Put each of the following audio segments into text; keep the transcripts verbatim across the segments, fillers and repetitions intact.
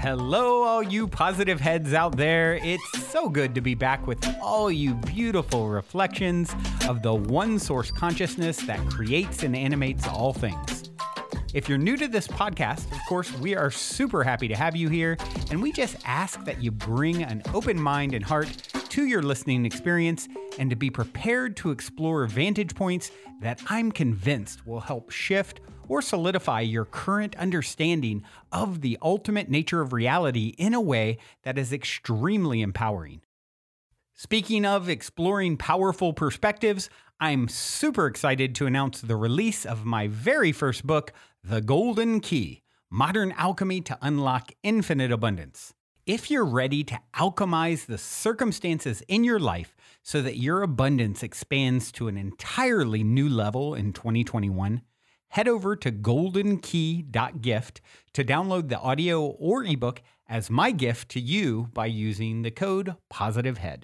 hello, all you positive heads out there. It's so good to be back with all you beautiful reflections of the one source consciousness that creates and animates all things. If you're new to this podcast, of course, we are super happy to have you here, and we just ask that you bring an open mind and heart to your listening experience and to be prepared to explore vantage points that I'm convinced will help shift or solidify your current understanding of the ultimate nature of reality in a way that is extremely empowering. Speaking of exploring powerful perspectives, I'm super excited to announce the release of my very first book, The Golden Key: Modern Alchemy to Unlock Infinite Abundance. If you're ready to alchemize the circumstances in your life so that your abundance expands to an entirely new level in twenty twenty-one, head over to golden key dot gift to download the audio or ebook as my gift to you by using the code POSITIVEHEAD.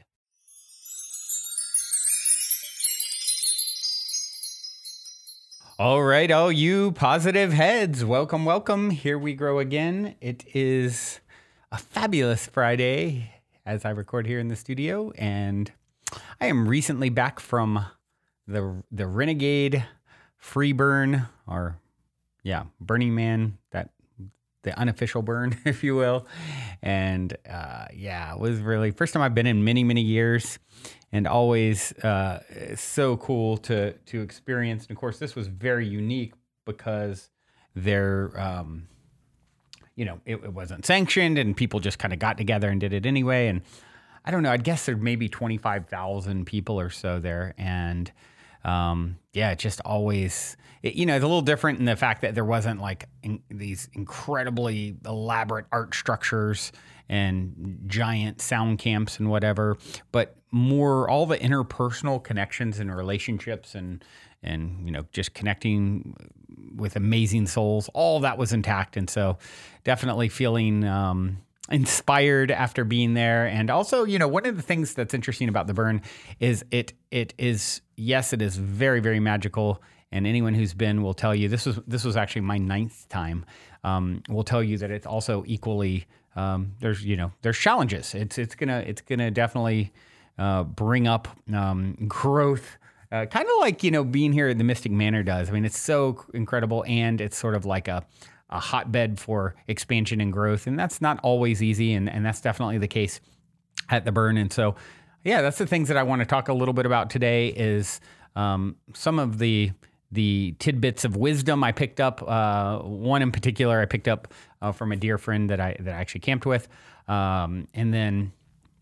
All right, all you positive heads, welcome, welcome. Here we grow again. It is a fabulous Friday as I record here in the studio, and I am recently back from the the Renegade free burn, or yeah, Burning Man, that the unofficial burn, if you will. And uh, yeah, it was really first time I've been in many, many years, and always uh, so cool to to experience. And of course, this was very unique because they're, um, you know, it, it wasn't sanctioned, and people just kind of got together and did it anyway. And I don't know, I'd guess there may be twenty-five thousand people or so there, and Um, yeah, it just always, it, you know, it's a little different in the fact that there wasn't like in, these incredibly elaborate art structures and giant sound camps and whatever, but more all the interpersonal connections and relationships and, and, you know, just connecting with amazing souls, all that was intact. And so definitely feeling, um, inspired after being there. And also, you know, one of the things that's interesting about the burn is it it is yes, it is very, very magical. And anyone who's been will tell you this was this was actually my ninth time. Um, will tell you that it's also equally um, there's you know there's challenges. It's it's gonna it's gonna definitely uh, bring up um, growth. Uh, kind of like, you know, being here at the Mystic Manor does. I mean, it's so incredible, and it's sort of like a a hotbed for expansion and growth. And that's not always easy. And, and that's definitely the case at the burn. And so, yeah, that's the things that I want to talk a little bit about today is um, some of the the tidbits of wisdom I picked up. Uh, one in particular I picked up uh, from a dear friend that I that I actually camped with. Um, and then,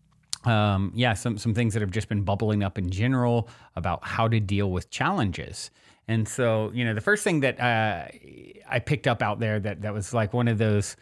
um, yeah, some, some things that have just been bubbling up in general about how to deal with challenges. And so, you know, the first thing that uh, I picked up out there that, that was like one of those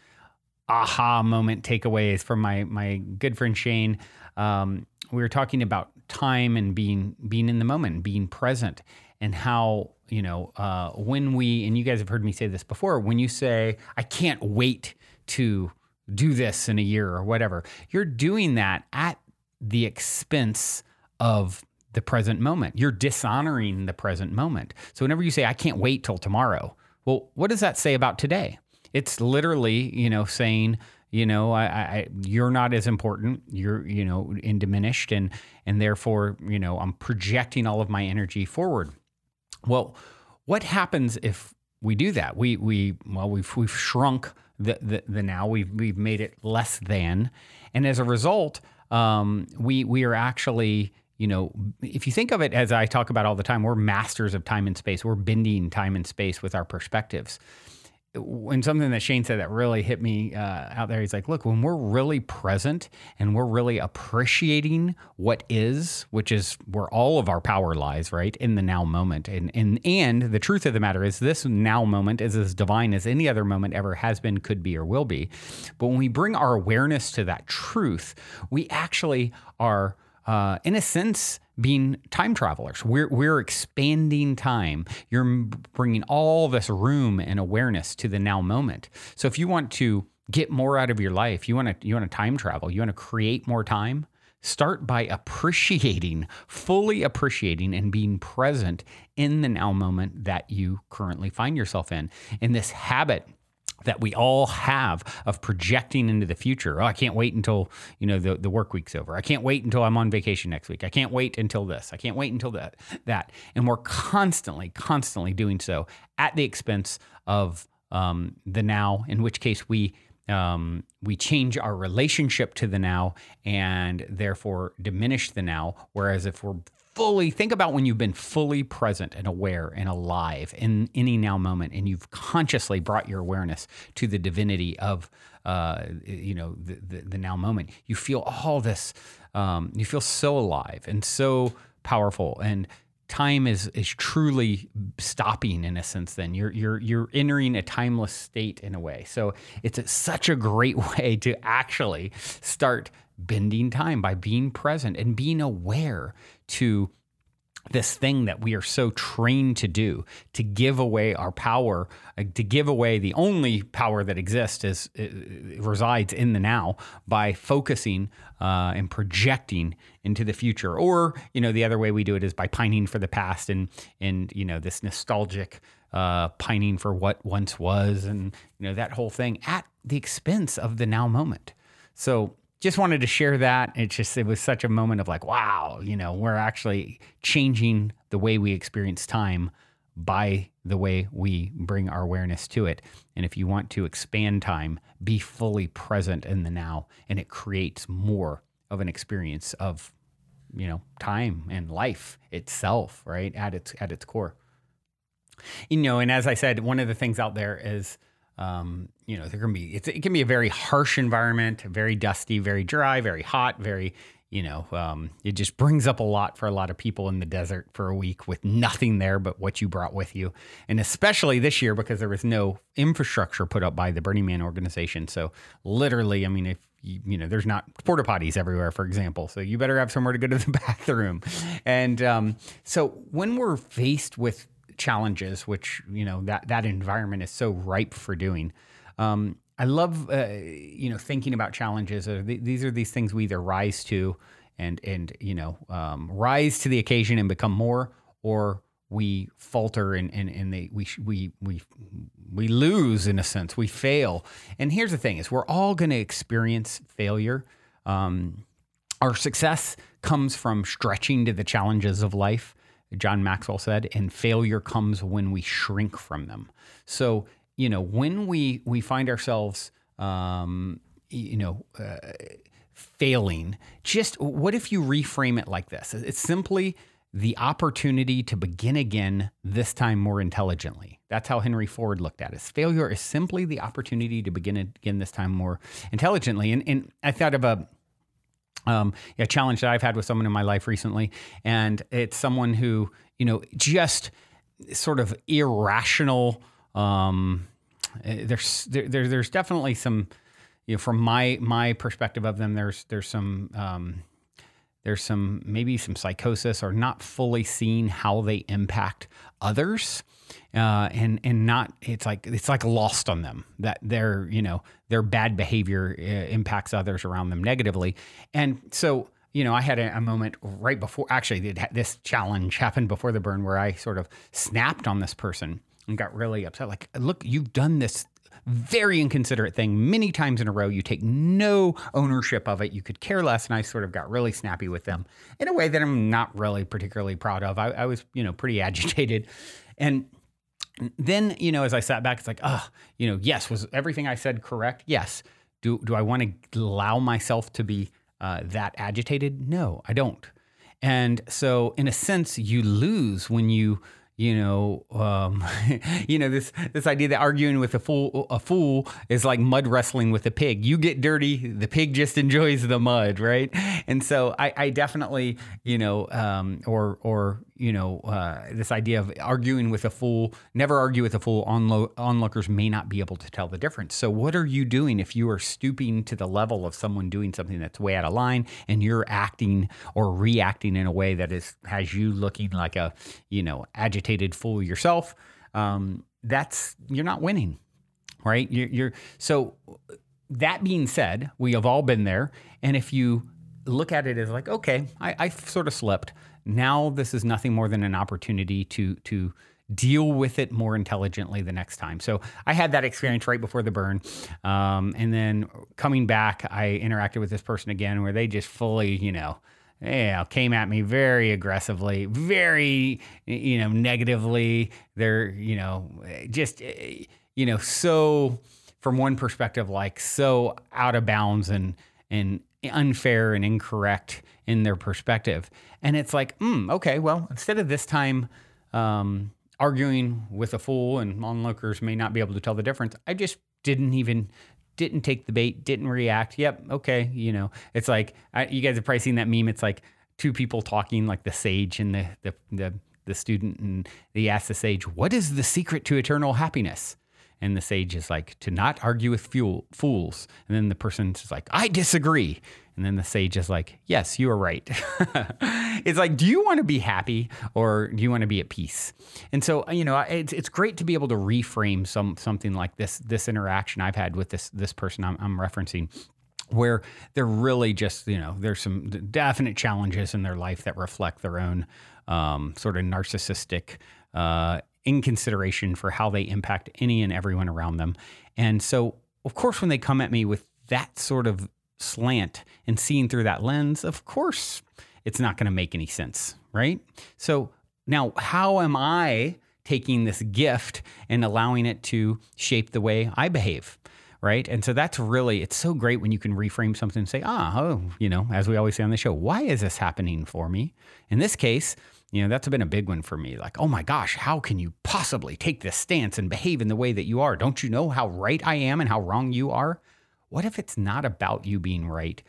aha moment takeaways from my my good friend Shane, um, we were talking about time and being being in the moment, being present, and how, you know, uh, when we, and you guys have heard me say this before, when you say, I can't wait to do this in a year or whatever, you're doing that at the expense of the present moment. You're dishonoring the present moment. So whenever you say, I can't wait till tomorrow, well, what does that say about today? It's literally, you know, saying, you know, I, I, you're not as important, you're, you know, in diminished, and, and therefore, you know, I'm projecting all of my energy forward. Well, what happens if we do that? We, we, well, we've, we've shrunk the, the, the now, we've, we've made it less than. And as a result, um, we, we are actually, you know, if you think of it, as I talk about all the time, we're masters of time and space. We're bending time and space with our perspectives. When something that Shane said that really hit me uh, out there, he's like, look, when we're really present and we're really appreciating what is, which is where all of our power lies, right, in the now moment. And, and, and the truth of the matter is this now moment is as divine as any other moment ever has been, could be, or will be. But when we bring our awareness to that truth, we actually are Uh, in a sense, being time travelers. We're we're expanding time. You're bringing all this room and awareness to the now moment. So if you want to get more out of your life, you want to you want to time travel, you want to create more time, start by appreciating, fully appreciating and being present in the now moment that you currently find yourself in. And this habit that we all have of projecting into the future. Oh, I can't wait until, you know, the, the work week's over. I can't wait until I'm on vacation next week. I can't wait until this. I can't wait until that, that. And we're constantly, constantly doing so at the expense of um, the now, in which case we um, we change our relationship to the now and therefore diminish the now. Whereas if we're fully, think about when you've been fully present and aware and alive in any now moment, and you've consciously brought your awareness to the divinity of, uh, you know, the, the, the now moment. You feel all this, um, you feel so alive and so powerful, and time is is truly stopping in a sense. Then you're you're you're entering a timeless state in a way. So it's a, such a great way to actually start bending time by being present and being aware to this thing that we are so trained to do, to give away our power, uh, to give away the only power that exists is uh, resides in the now, by focusing uh, and projecting into the future. Or, you know, the other way we do it is by pining for the past and, and you know, this nostalgic uh, pining for what once was, and, you know, that whole thing at the expense of the now moment. So just wanted to share that. It's just, it was such a moment of like, wow, you know, we're actually changing the way we experience time by the way we bring our awareness to it. And if you want to expand time, be fully present in the now, and it creates more of an experience of, you know, time and life itself, right? At its, at its core. You know, and as I said, one of the things out there is, Um, you know, there can be, it's, it can be a very harsh environment, very dusty, very dry, very hot, very, you know, um, it just brings up a lot for a lot of people in the desert for a week with nothing there but what you brought with you. And especially this year, because there was no infrastructure put up by the Burning Man organization. So literally, I mean, if you, you know, there's not porta potties everywhere, for example, so you better have somewhere to go to the bathroom. And um, so when we're faced with challenges, which, you know, that, that environment is so ripe for doing. Um, I love, uh, you know, thinking about challenges. Uh, th- these are these things we either rise to and, and, you know, um, rise to the occasion and become more, or we falter and, and, and they, we, we, we, we lose in a sense, we fail. And here's the thing is we're all going to experience failure. Um, our success comes from stretching to the challenges of life, John Maxwell said, and failure comes when we shrink from them. So, you know, when we we find ourselves, um, you know, uh, failing, just what if you reframe it like this? It's simply the opportunity to begin again, this time more intelligently. That's how Henry Ford looked at it. Failure is simply the opportunity to begin again, this time more intelligently. And, and I thought of a Um, a challenge that I've had with someone in my life recently, and it's someone who, you know, just sort of irrational. Um, there's there, there's definitely some, you know, from my my perspective of them, there's there's some um, there's some maybe some psychosis, or not fully seeing how they impact others. Uh, and, and not, it's like, it's like lost on them that their, you know, their bad behavior uh, impacts others around them negatively. And so, you know, I had a, a moment right before, actually this challenge happened before the burn, where I sort of snapped on this person and got really upset. Like, look, you've done this very inconsiderate thing many times in a row. You take no ownership of it. You could care less. And I sort of got really snappy with them in a way that I'm not really particularly proud of. I, I was, you know, pretty agitated. And then, you know, as I sat back, it's like, oh, you know, yes, was everything I said correct? Yes. Do do I want to allow myself to be uh, that agitated? No, I don't. And so, in a sense, you lose when you, you know, um, you know, this this idea that arguing with a fool a fool is like mud wrestling with a pig. You get dirty, the pig just enjoys the mud, right? And so I, I definitely, you know, um, or or you know, uh, this idea of arguing with a fool, never argue with a fool. Onlo- onlookers may not be able to tell the difference. So what are you doing if you are stooping to the level of someone doing something that's way out of line, and you're acting or reacting in a way that is has you looking like a, you know, agitated fool yourself? Um, that's, you're not winning, right? You're, you're so. That being said, we have all been there, and if you look at it as like, okay, I, I sort of slipped. Now this is nothing more than an opportunity to to deal with it more intelligently the next time. So I had that experience right before the burn. Um, and then coming back, I interacted with this person again where they just fully, you know, yeah, came at me very aggressively, very, you know, negatively. They're, you know, just, you know, so from one perspective, like so out of bounds and, and unfair and incorrect in their perspective. And it's like, mm, okay, well, instead of this time um, arguing with a fool and onlookers may not be able to tell the difference, I just didn't even didn't take the bait, didn't react. Yep. Okay. You know, it's like, I, you guys have probably seen that meme. It's like two people talking, like the sage and the, the, the, the student. And he asks the sage, what is the secret to eternal happiness? And the sage is like, to not argue with fool, fools. And then the person's like, I disagree. And then the sage is like, yes, you are right. It's like, do you want to be happy or do you want to be at peace? And so, you know, it's it's great to be able to reframe some something like this this interaction I've had with this this person I'm, I'm referencing, where they're really just, you know, there's some definite challenges in their life that reflect their own um, sort of narcissistic uh, inconsideration for how they impact any and everyone around them. And so, of course, when they come at me with that sort of slant and seeing through that lens, of course, it's not going to make any sense, right? So now, how am I taking this gift and allowing it to shape the way I behave, right? And so that's really, it's so great when you can reframe something and say, ah, oh, you know, as we always say on the show, why is this happening for me? In this case, you know, that's been a big one for me. Like, oh my gosh, how can you possibly take this stance and behave in the way that you are? Don't you know how right I am and how wrong you are? What if it's not about you being right?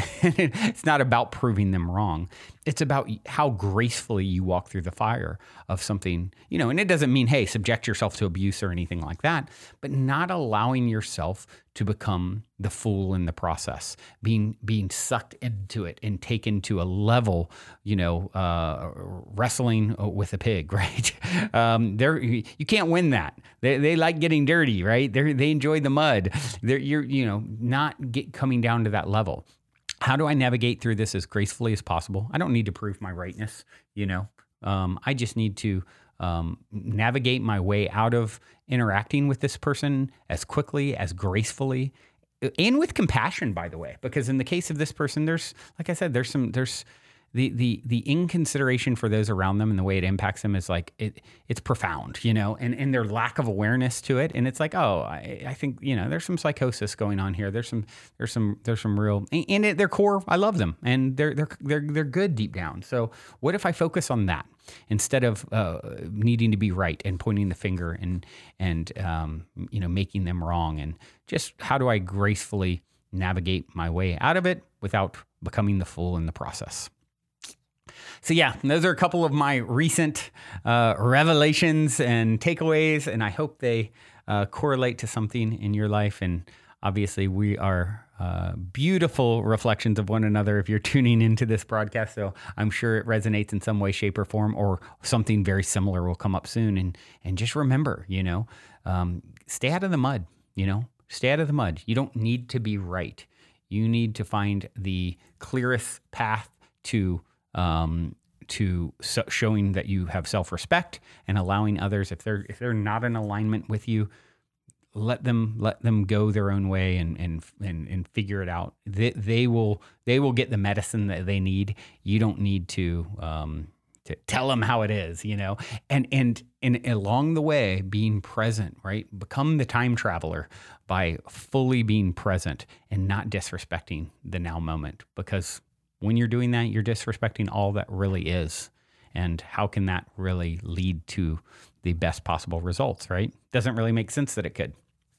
It's not about proving them wrong. It's about how gracefully you walk through the fire of something, you know, and it doesn't mean, hey, subject yourself to abuse or anything like that, but not allowing yourself to become the fool in the process, being being sucked into it and taken to a level, you know, uh, wrestling with a pig, right? Um, they're, you can't win that. They they like getting dirty, right? They they enjoy the mud. They're, you're, you know, not get coming down to that level. How do I navigate through this as gracefully as possible? I don't need to prove my rightness, you know. Um, I just need to um, navigate my way out of interacting with this person as quickly, as gracefully, and with compassion, by the way. Because in the case of this person, there's, like I said, there's some, there's the the the inconsideration for those around them and the way it impacts them is like it it's profound, you know, and, and their lack of awareness to it. And it's like, oh, I, I think, you know, there's some psychosis going on here. There's some there's some there's some real, and at their core, I love them and they're they're they're they're good deep down. So what if I focus on that instead of uh, needing to be right and pointing the finger and and um, you know, making them wrong, and just how do I gracefully navigate my way out of it without becoming the fool in the process? So yeah, those are a couple of my recent uh, revelations and takeaways, and I hope they uh, correlate to something in your life. And obviously, we are uh, beautiful reflections of one another if you're tuning into this broadcast. So I'm sure it resonates in some way, shape, or form, or something very similar will come up soon. And and just remember, you know, um, stay out of the mud. You know, stay out of the mud. You don't need to be right. You need to find the clearest path to Um, to so showing that you have self-respect and allowing others, if they're if they're not in alignment with you, let them let them go their own way and and and, and figure it out. They, they will they will get the medicine that they need. You don't need to um, to tell them how it is, you know. And and and along the way, being present, right? Become the time traveler by fully being present and not disrespecting the now moment, because when you're doing that, you're disrespecting all that really is. And how can that really lead to the best possible results, right? Doesn't really make sense that it could.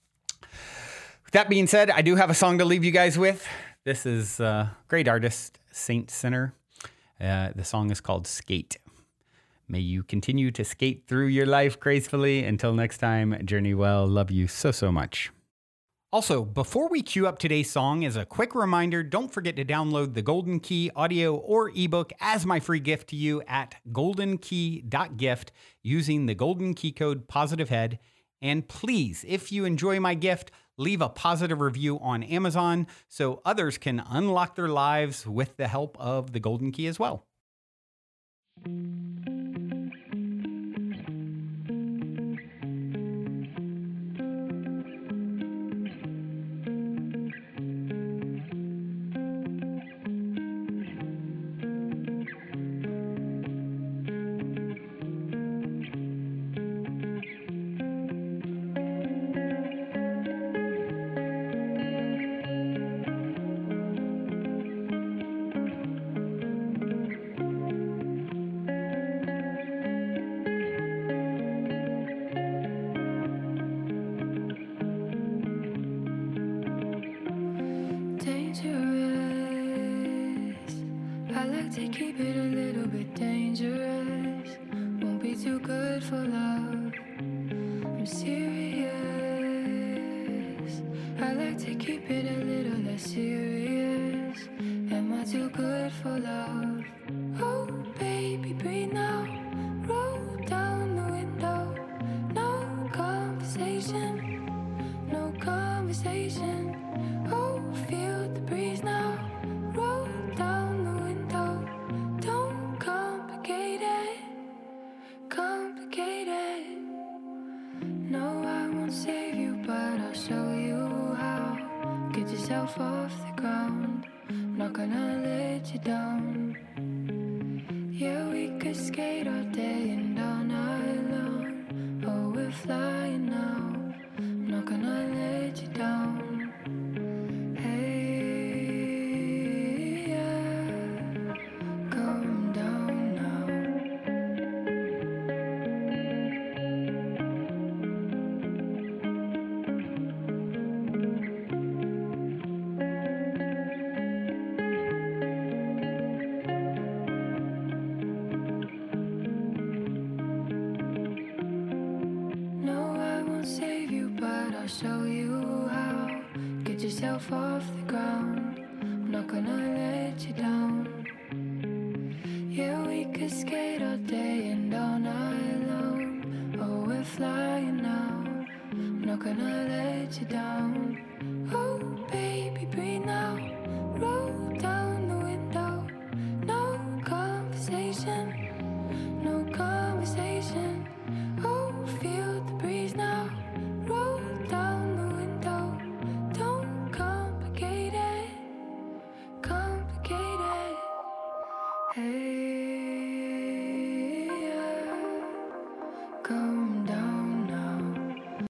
With that being said, I do have a song to leave you guys with. This is uh, great artist, Saint Sinner. Uh, the song is called Skate. May you continue to skate through your life gracefully. Until next time, journey well. Love you so, so much. Also, before we cue up today's song, as a quick reminder, don't forget to download the Golden Key audio or ebook as my free gift to you at golden key dot gift using the Golden Key code POSITIVEHEAD. And please, if you enjoy my gift, leave a positive review on Amazon so others can unlock their lives with the help of the Golden Key as well. to keep it a little bit dangerous. Won't be too good for love. I'm serious. I like to keep it a little less serious. Am I too good for love? Oh, baby, breathe now. Roll down the window. No conversation. No conversation. Oh, feel the breeze now. Roll down the window. Don't complicate it. Complicate it. No, I won't save you, but I'll show you how. Get yourself off the ground. Not gonna let you down. Yeah, we could skate all day and all night long. Oh, we're flying now. Not gonna let you down. Hey, yeah, calm down now. No, I won't save you, but I'll show you how. Get yourself off the ground. I'm not gonna let you down. Yeah, we could skate all day and all night long. Oh, we're flying now. I'm not gonna let you down. Oh, baby, breathe now. Roll down the window. No conversation. No conversation. Oh, feel the breeze now. Roll down the window. Don't complicate it. Complicate it. Hey, yeah. Come